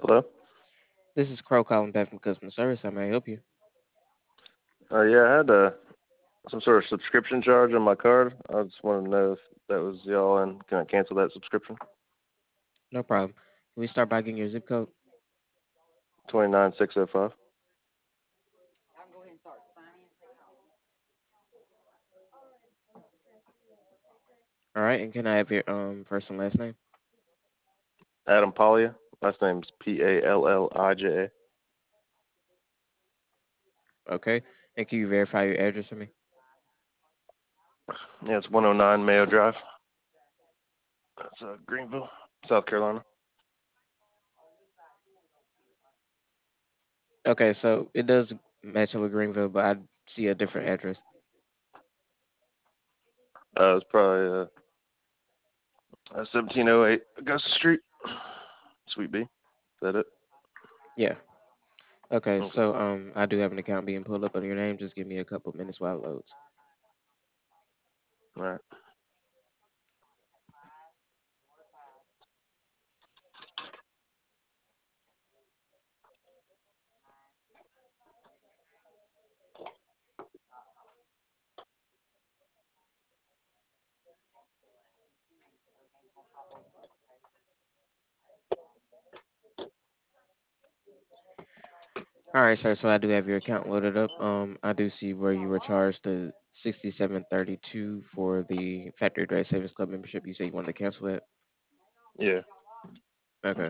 Hello. This is Crow calling back from customer service. How may I help you? Yeah, I had some sort of subscription charge on my card. I just wanted to know if that was y'all, and can I cancel that subscription? No problem. Can we start by getting your zip code? 29605. All right, and can I have your first and last name? Adam Pollia. Last name's Pallija. Okay. And can you verify your address for me? Yeah, it's 109 Mayo Drive. That's Greenville, South Carolina. Okay, so it does match up with Greenville, but I see a different address. It's probably 1708 Augusta Street, Sweet B. Is that it? Yeah. Okay, Okay. so I do have an account being pulled up under your name. Just give me a couple minutes while it loads. All right. All right, sir. So I do have your account loaded up. I do see where you were charged the 67.32 for the Factory Direct Savings Club membership. You said you wanted to cancel that. Yeah. Okay.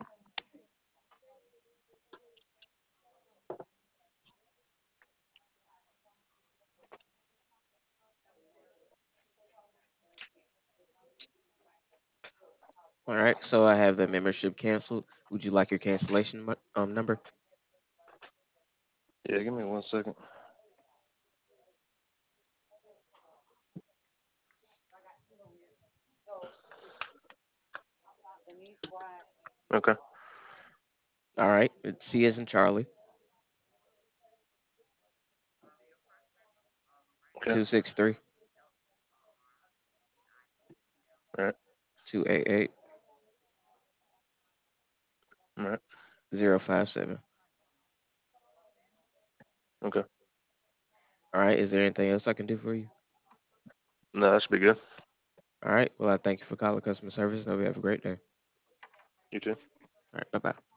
All right. So I have the membership canceled. Would you like your cancellation number? Yeah. Give me 1 second. Okay. All right. It's C as in Charlie. Okay. 263 All right. 288 All right. 057. Okay. All right. Is there anything else I can do for you? No, that should be good. All right. Well, I thank you for calling customer service and hope you have a great day. You too. All right. Bye bye.